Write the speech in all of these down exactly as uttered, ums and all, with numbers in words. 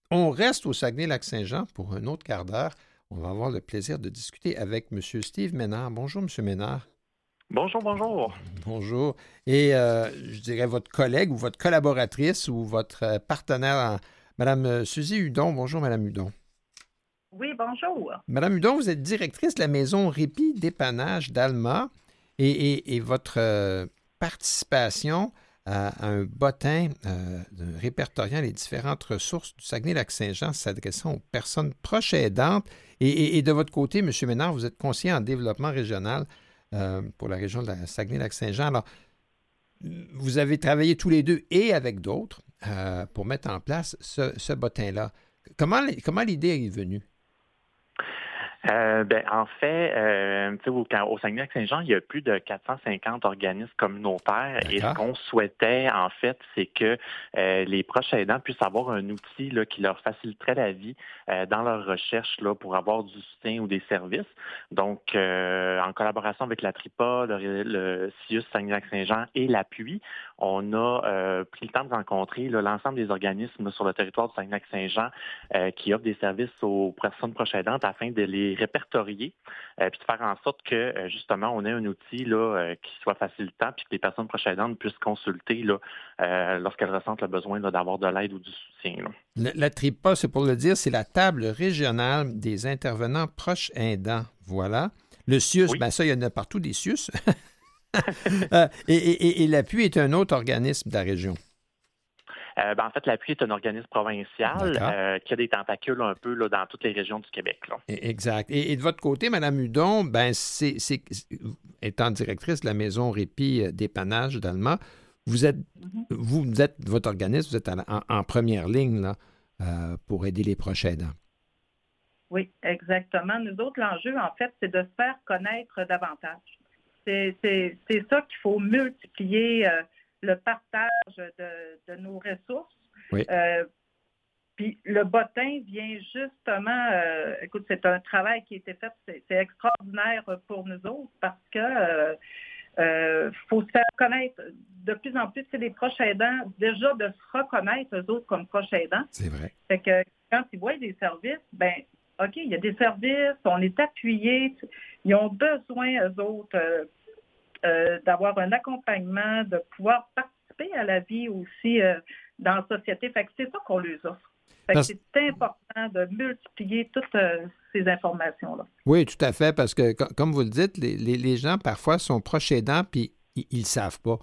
On reste au Saguenay-Lac-Saint-Jean pour un autre quart d'heure. On va avoir le plaisir de discuter avec M. Steve Ménard. Bonjour, M. Ménard. Bonjour, bonjour. Bonjour. Et euh, je dirais votre collègue ou votre collaboratrice ou votre euh, partenaire, en... Mme Suzy Hudon. Bonjour, Mme Hudon. Oui, bonjour. Madame Hudon, vous êtes directrice de la maison Répit dépannage d'Alma et, et, et votre euh, participation à, à un bottin euh, répertoriant les différentes ressources du Saguenay-Lac-Saint-Jean s'adressant aux personnes proches aidantes. Et, et, et de votre côté, M. Ménard, vous êtes conseiller en développement régional euh, pour la région de la Saguenay-Lac-Saint-Jean. Alors, vous avez travaillé tous les deux et avec d'autres euh, pour mettre en place ce, ce bottin-là. Comment, comment l'idée est venue? Euh, ben, en fait, euh, au, au Saguenay-Lac-Saint-Jean, il y a plus de quatre cent cinquante organismes communautaires. D'accord. Et ce qu'on souhaitait, en fait, c'est que euh, les proches aidants puissent avoir un outil là, qui leur faciliterait la vie euh, dans leur recherche là, pour avoir du soutien ou des services. Donc, euh, en collaboration avec la TRIPA, le, le C I U S Saguenay-Lac-Saint-Jean et l'Appui, on a euh, pris le temps de rencontrer là, l'ensemble des organismes là, sur le territoire du Saguenay-Lac-Saint-Jean euh, qui offrent des services aux personnes proches aidantes afin de les répertorier, euh, puis de faire en sorte que, euh, justement, on ait un outil là, euh, qui soit facilitant, puis que les personnes proches aidantes puissent consulter là, euh, lorsqu'elles ressentent le besoin là, d'avoir de l'aide ou du soutien. Là. La, la TRIPA, c'est pour le dire, c'est la table régionale des intervenants proches aidants. Voilà. Le C I U S, Oui. bien ça, il y en a partout des C I U S. euh, et et, et l'Appui est un autre organisme de la région. Euh, ben, en fait, l'Appui est un organisme provincial euh, qui a des tentacules un peu là, dans toutes les régions du Québec. Là. Exact. Et, et de votre côté, Mme Hudon, ben c'est, c'est, étant directrice de la maison Répit dépannage d'Alma, vous êtes, mm-hmm. vous êtes, votre organisme, vous êtes en, en première ligne là, euh, pour aider les proches aidants. Oui, exactement. Nous autres, l'enjeu, en fait, c'est de se faire connaître davantage. C'est, c'est, c'est ça qu'il faut multiplier. Euh, le partage de, de nos ressources. Oui. Euh, puis le bottin vient justement, euh, écoute, c'est un travail qui a été fait, c'est, c'est extraordinaire pour nous autres parce que euh, euh, faut se faire connaître de plus en plus, c'est les proches aidants, déjà de se reconnaître eux autres comme proches aidants. C'est vrai. Fait que quand ils voient des services, ben OK, il y a des services, on est appuyés, ils ont besoin, eux autres, euh, Euh, d'avoir un accompagnement, de pouvoir participer à la vie aussi euh, dans la société. Fait que c'est ça qu'on leur offre. Fait que c'est important de multiplier toutes euh, ces informations-là. Oui, tout à fait, parce que, comme vous le dites, les, les, les gens, parfois, sont proches aidants, puis ils ne savent pas.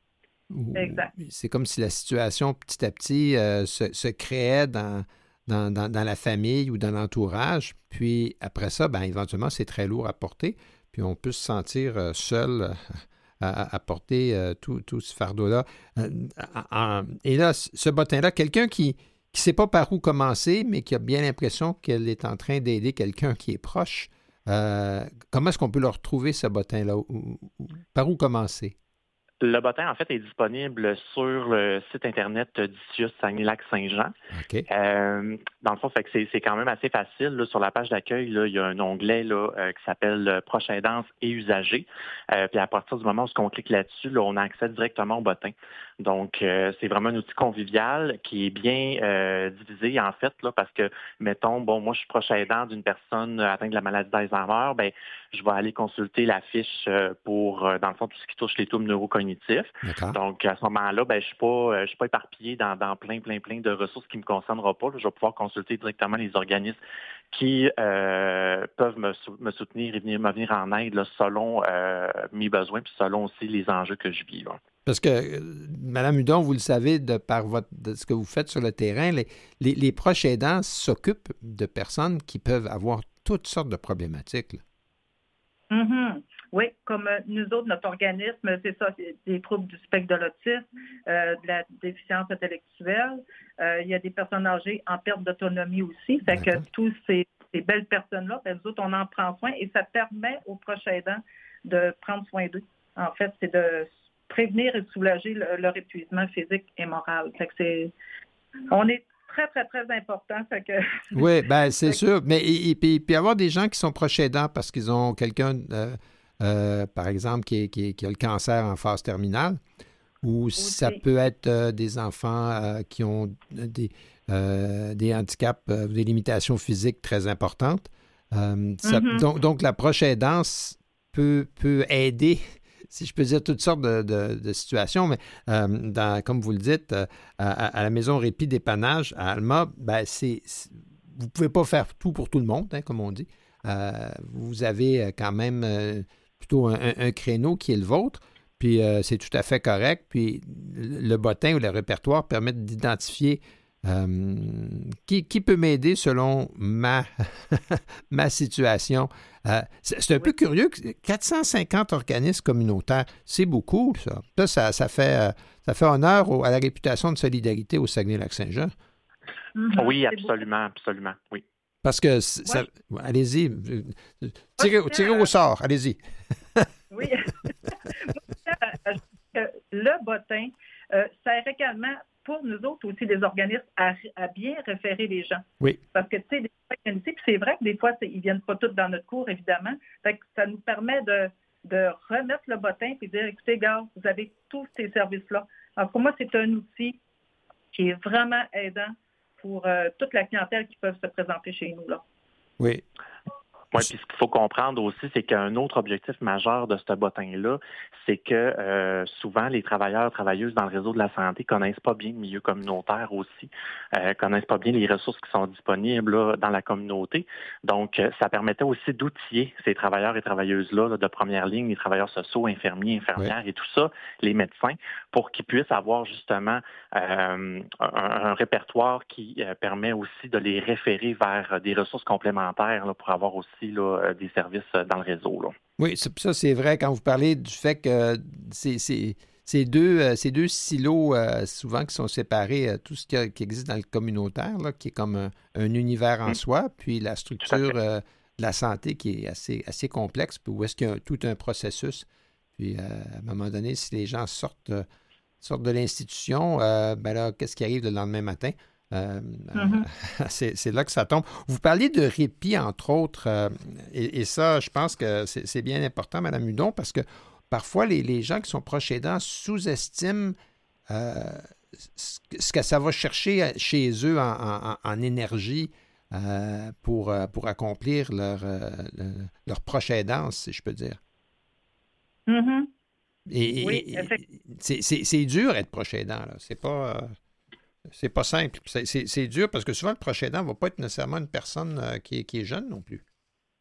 Exact. C'est comme si la situation, petit à petit, euh, se, se créait dans, dans, dans, dans la famille ou dans l'entourage. Puis après ça, ben, éventuellement, c'est très lourd à porter. Puis on peut se sentir euh, seul euh, à, à porter euh, tout, tout ce fardeau-là. Euh, en, et là, ce bottin-là, quelqu'un qui ne sait pas par où commencer, mais qui a bien l'impression qu'elle est en train d'aider quelqu'un qui est proche, euh, comment est-ce qu'on peut le retrouver, ce bottin-là? Ou, ou, par où commencer? Le bottin, en fait, est disponible sur le site Internet du C I U S Saguenay-Lac-Saint-Jean. Okay. Euh, dans le fond, fait que c'est, c'est quand même assez facile. Là, sur la page d'accueil, là, il y a un onglet là, euh, qui s'appelle Proche aidance et usagers. Euh, puis à partir du moment où on clique là-dessus, là, on a accès directement au bottin. Donc, euh, c'est vraiment un outil convivial qui est bien euh, divisé, en fait, là, parce que, mettons, bon, moi, je suis proche aidant d'une personne atteinte de la maladie d'Alzheimer, ben, je vais aller consulter la fiche pour, dans le fond, tout ce qui touche les troubles neurocognitifs. D'accord. Donc, à ce moment-là, ben, je ne suis pas, je suis pas éparpillé dans, dans plein, plein, plein de ressources qui ne me concernera pas. Là, je vais pouvoir consulter directement les organismes qui euh, peuvent me, me soutenir et venir, me venir en aide là, selon euh, mes besoins puis selon aussi les enjeux que je vis. Là. Parce que, euh, Mme Hudon, vous le savez, de par votre, de ce que vous faites sur le terrain, les, les, les proches aidants s'occupent de personnes qui peuvent avoir toutes sortes de problématiques. Là. Mm-hmm. Oui, comme euh, nous autres, notre organisme, c'est ça, c'est des troubles du spectre de l'autisme, euh, de la déficience intellectuelle. Euh, il y a des personnes âgées en perte d'autonomie aussi. Fait D'accord. que tous ces, ces belles personnes-là, ben, nous autres, on en prend soin et ça permet aux proches aidants de prendre soin d'eux. En fait, c'est de prévenir et de soulager le, leur épuisement physique et moral. Fait que c'est, on est très, très, très important. Fait que, oui, bien, c'est sûr. Mais et, et, puis, puis avoir des gens qui sont proches aidants parce qu'ils ont quelqu'un, euh, euh, par exemple, qui, est, qui, est, qui a le cancer en phase terminale, ou aussi. Ça peut être euh, des enfants euh, qui ont des, euh, des handicaps, euh, des limitations physiques très importantes. Euh, ça, Mm-hmm. donc, donc, la proche aidance peut, peut aider, si je peux dire, toutes sortes de, de, de situations, mais euh, dans, comme vous le dites, euh, à, à la maison répit dépannage à Alma, ben, c'est, c'est, vous ne pouvez pas faire tout pour tout le monde, hein, comme on dit. Euh, vous avez quand même euh, plutôt un, un, un créneau qui est le vôtre, puis euh, c'est tout à fait correct. Puis le bottin ou le répertoire permettent d'identifier euh, qui, qui peut m'aider selon ma, ma situation. Euh, c'est, c'est un oui. peu curieux, quatre cent cinquante organismes communautaires, c'est beaucoup, ça. Ça, ça, ça, fait, ça fait honneur au, à la réputation de solidarité au Saguenay-Lac-Saint-Jean. Mm-hmm. Oui, absolument, absolument, oui. Parce que, ça, ouais. allez-y, tirez, tirez au sort, allez-y. Oui. Le bottin euh, sert également pour nous autres aussi, des organismes, à, à bien référer les gens. Oui. Parce que, tu sais, des organismes, puis c'est vrai que des fois, ils ne viennent pas tous dans notre cours, évidemment. Fait que ça nous permet de, de remettre le bottin et de dire, écoutez, gars, vous avez tous ces services-là. Alors, pour moi, c'est un outil qui est vraiment aidant pour euh, toute la clientèle qui peut se présenter chez nous, là. Oui. Oui, puis ce qu'il faut comprendre aussi, c'est qu'un autre objectif majeur de ce bottin-là, c'est que euh, souvent les travailleurs, travailleuses dans le réseau de la santé connaissent pas bien le milieu communautaire aussi, euh, connaissent pas bien les ressources qui sont disponibles là, dans la communauté. Donc, ça permettait aussi d'outiller ces travailleurs et travailleuses-là là, de première ligne, les travailleurs sociaux, infirmiers, infirmières oui. et tout ça, les médecins, pour qu'ils puissent avoir justement euh, un, un répertoire qui euh, permet aussi de les référer vers des ressources complémentaires là, pour avoir aussi Là, des services dans le réseau. Là. Oui, ça c'est vrai quand vous parlez du fait que c'est, c'est, c'est deux, ces deux silos euh, souvent qui sont séparés, euh, tout ce qui, a, qui existe dans le communautaire, là, qui est comme un, un univers en mmh. soi, puis la structure euh, de la santé qui est assez, assez complexe, puis où est-ce qu'il y a tout un processus. Puis euh, à un moment donné, si les gens sortent, euh, sortent de l'institution, euh, ben là, qu'est-ce qui arrive le lendemain matin? Euh, mm-hmm. euh, c'est, c'est là que ça tombe. Vous parlez de répit, entre autres, euh, et, et ça, je pense que c'est, c'est bien important, Mme Hudon, parce que parfois, les, les gens qui sont proches aidants sous-estiment euh, ce que ça va chercher chez eux en, en, en énergie euh, pour, pour accomplir leur, euh, leur proche aidance, si je peux dire. Mm-hmm. Et, oui, et c'est, c'est, c'est dur être proche aidant, là. C'est pas... Euh, C'est pas simple. C'est, c'est, c'est dur parce que souvent, le proche aidant ne va pas être nécessairement une personne euh, qui, est, qui est jeune non plus.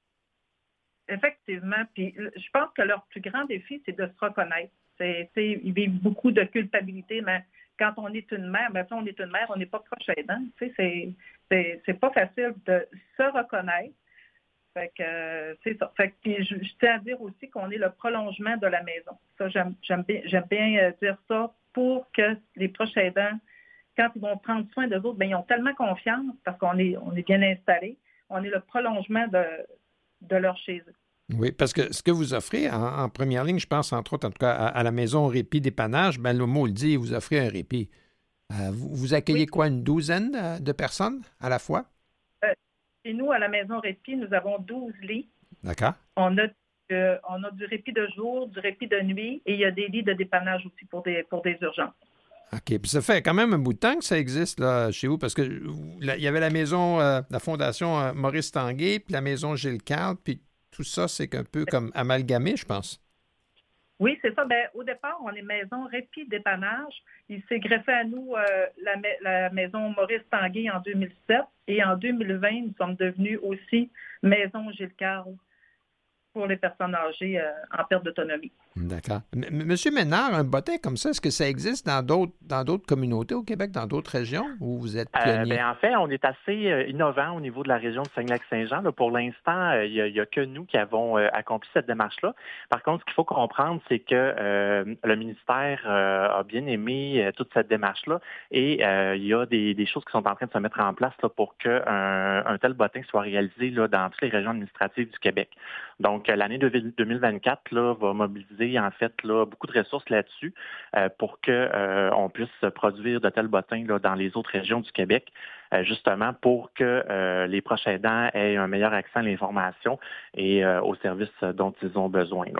Effectivement. Puis je pense que leur plus grand défi, c'est de se reconnaître. C'est, ils vivent beaucoup de culpabilité, mais quand on est une mère, ben, on est une mère, on n'est pas proche aidant. C'est, c'est, c'est pas facile de se reconnaître. Fait que, euh, c'est ça. Fait que, puis je, je tiens à dire aussi qu'on est le prolongement de la maison. Ça, j'aime, j'aime bien, j'aime bien dire ça pour que les proches aidants, quand ils vont prendre soin d'eux autres, bien, ils ont tellement confiance parce qu'on est, on est bien installés. On est le prolongement de, de leur chez eux. Oui, parce que ce que vous offrez en, en première ligne, je pense entre autres, en tout cas, à, à la maison répit dépannage, ben, le mot le dit, vous offrez un répit. Euh, vous, vous accueillez oui. quoi, une douzaine de personnes à la fois? Euh, chez nous, à la maison répit, nous avons douze lits. D'accord. On a, euh, on a du répit de jour, du répit de nuit et il y a des lits de dépannage aussi pour des, pour des urgences. OK. Puis ça fait quand même un bout de temps que ça existe là, chez vous, parce que là, il y avait la maison, euh, la fondation euh, Maurice Tanguay, puis la maison Gilles Carle, puis tout ça, c'est un peu comme amalgamé, je pense. Oui, c'est ça. Bien, au départ, on est maison répit dépannage. Il s'est greffé à nous euh, la, la maison Maurice Tanguay en deux mille sept et en deux mille vingt, nous sommes devenus aussi maison Gilles Carle pour les personnes âgées euh, en perte d'autonomie. D'accord. M- Monsieur Ménard, un bottin comme ça, est-ce que ça existe dans d'autres dans d'autres communautés au Québec, dans d'autres régions, où vous êtes pionnier? Euh, ben, en fait, on est assez euh, innovant au niveau de la région de Saguenay-Lac-Saint-Jean. Là, pour l'instant, il euh, n'y a, a que nous qui avons euh, accompli cette démarche-là. Par contre, ce qu'il faut comprendre, c'est que euh, le ministère euh, a bien aimé euh, toute cette démarche-là et il euh, y a des, des choses qui sont en train de se mettre en place là, pour qu'un un tel bottin soit réalisé là, dans toutes les régions administratives du Québec. Donc, l'année deux mille vingt-quatre là, va mobiliser en fait là, beaucoup de ressources là-dessus euh, pour qu'on euh, puisse produire de tels bottins là, dans les autres régions du Québec, euh, justement pour que euh, les proches aidants aient un meilleur accès à l'information et euh, aux services dont ils ont besoin. Là.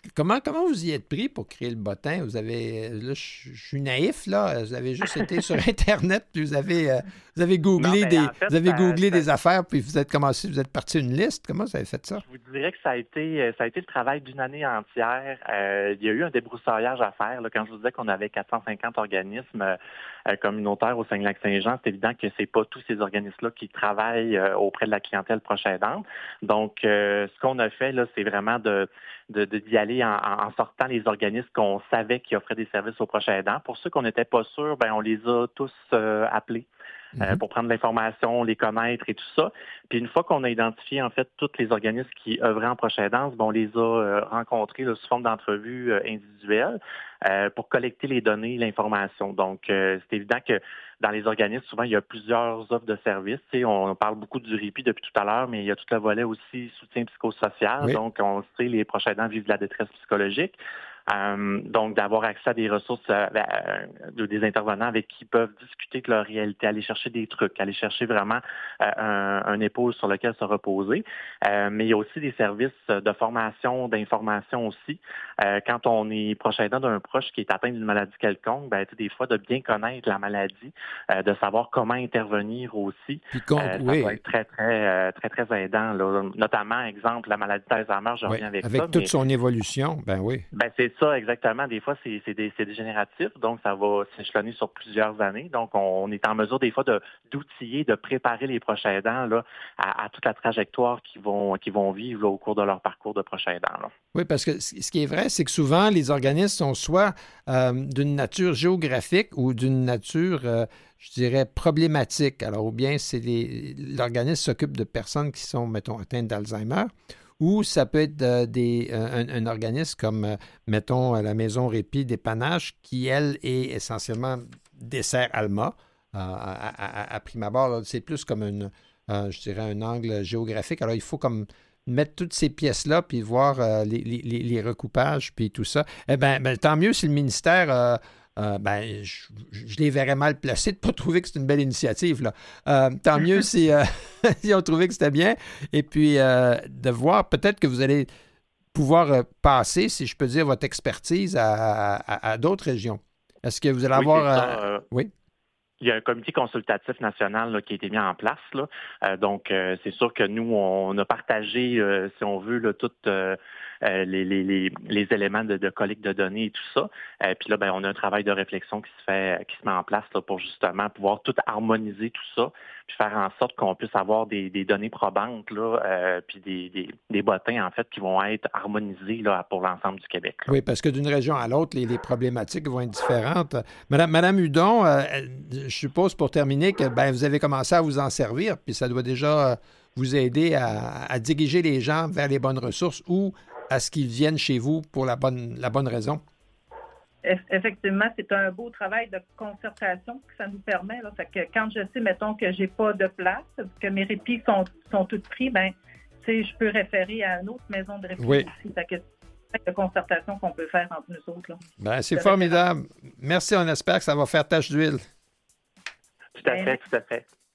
comment, comment vous y êtes pris pour créer le bottin? Vous avez, là, je, je suis naïf, là. Vous avez juste été sur Internet, puis vous avez, euh, vous avez googlé, non, des, en fait, vous avez googlé ça, des ça... affaires, puis vous êtes commencé, vous êtes parti une liste. Comment vous avez fait ça? Je vous dirais que ça a été, ça a été le travail d'une année entière. Euh, il y a eu un débroussaillage à faire. Là, quand je vous disais qu'on avait quatre cent cinquante organismes euh, communautaires au Saguenay-Lac-Saint-Jean, c'est évident que c'est pas tous ces organismes-là qui travaillent euh, auprès de la clientèle proche aidante. Donc, euh, ce qu'on a fait, là, c'est vraiment de De, de, d'y aller en, en sortant les organismes qu'on savait qui offraient des services aux proches aidants. Pour ceux qu'on n'était pas sûrs, ben on les a tous euh, appelés euh, mm-hmm. pour prendre l'information, les connaître et tout ça. Puis une fois qu'on a identifié en fait tous les organismes qui œuvraient en proche aidance, ben, on les a euh, rencontrés là, sous forme d'entrevues euh, individuelles euh, pour collecter les données, l'information. Donc, euh, c'est évident que dans les organismes, souvent, il y a plusieurs offres de services. Tu sais, on parle beaucoup du répit depuis tout à l'heure, mais il y a tout le volet aussi soutien psychosocial. Oui. Donc, on sait les proches aidants vivent de la détresse psychologique. Euh, donc, d'avoir accès à des ressources, euh, euh, des intervenants avec qui ils peuvent discuter de leur réalité, aller chercher des trucs, aller chercher vraiment euh, un, un épaule sur lequel se reposer. Euh, mais il y a aussi des services de formation, d'information aussi. Euh, quand on est proche aidant d'un proche qui est atteint d'une maladie quelconque, ben, des fois, de bien connaître la maladie, euh, de savoir comment intervenir aussi, con- euh, ça oui. doit être très, très, très, très, très aidant. Là. Notamment, exemple, la maladie d'Alzheimer, je oui. reviens avec, avec ça. Avec toute mais... son évolution, ben oui. Ben, c'est ça, exactement. Des fois, c'est, c'est, des, c'est dégénératif, donc ça va s'échelonner sur plusieurs années. Donc, on, on est en mesure, des fois, de, d'outiller, de préparer les proches aidants là, à, à toute la trajectoire qu'ils vont, qu'ils vont vivre là, au cours de leur parcours de proche aidant. Là. Oui, parce que ce qui est vrai, c'est que souvent, les organismes sont soit euh, d'une nature géographique ou d'une nature, euh, je dirais, problématique. Alors, ou bien c'est les, l'organisme s'occupe de personnes qui sont, mettons, atteintes d'Alzheimer, ou ça peut être euh, des, un, un organisme comme, euh, mettons, la Maison Répit Dépannage, qui, elle, est essentiellement dessert Alma. Euh, à, à, à prime abord, là, c'est plus comme une, euh, je dirais, un angle géographique. Alors, il faut comme mettre toutes ces pièces-là, puis voir euh, les, les, les recoupages, puis tout ça. Eh bien, ben, tant mieux si le ministère... Euh, Euh, ben, je, je les verrais mal placés de ne pas trouver que c'est une belle initiative. Là. Euh, tant mieux si, euh, si on trouvait que c'était bien. Et puis, euh, de voir peut-être que vous allez pouvoir euh, passer, si je peux dire, votre expertise à, à, à d'autres régions. Est-ce que vous allez oui, avoir... Ça, euh... Oui. Il y a un comité consultatif national là, qui a été mis en place. Là. Euh, donc, euh, c'est sûr que nous, on a partagé, euh, si on veut, là, toutes euh, les, les, les, les éléments de, de collecte de données et tout ça. Euh, puis là, ben, on a un travail de réflexion qui se fait, qui se met en place là, pour justement pouvoir tout harmoniser tout ça, puis faire en sorte qu'on puisse avoir des, des données probantes, là, euh, puis des, des, des bottins, en fait, qui vont être harmonisés là, pour l'ensemble du Québec. Là. Oui, parce que d'une région à l'autre, les, les problématiques vont être différentes. Madame, Madame Hudon, euh, je suppose, pour terminer, que ben, vous avez commencé à vous en servir, puis ça doit déjà vous aider à, à diriger les gens vers les bonnes ressources ou à ce qu'ils viennent chez vous pour la bonne, la bonne raison. Effectivement, c'est un beau travail de concertation que ça nous permet. Là. Fait que quand je sais, mettons, que j'ai pas de place, que mes répits sont, sont tous pris, ben, je peux référer à une autre maison de répit oui. aussi. Fait que c'est de concertation qu'on peut faire entre nous autres. Là. Ben, c'est formidable. Merci, on espère que ça va faire tache d'huile. Tout à fait, tout à fait.